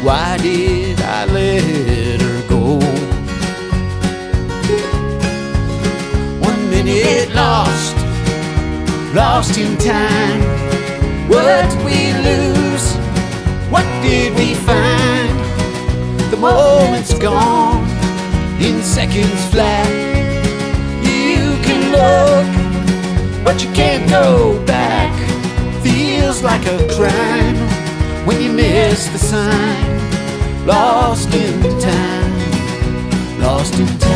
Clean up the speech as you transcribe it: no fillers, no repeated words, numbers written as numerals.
Why did I let her go? 1 minute lost, lost in time. What did we lose? What did we find? The moment's gone in seconds flat. You can look, but you can't go back. Feels like a crime when you miss the sign. Lost in time, lost in time.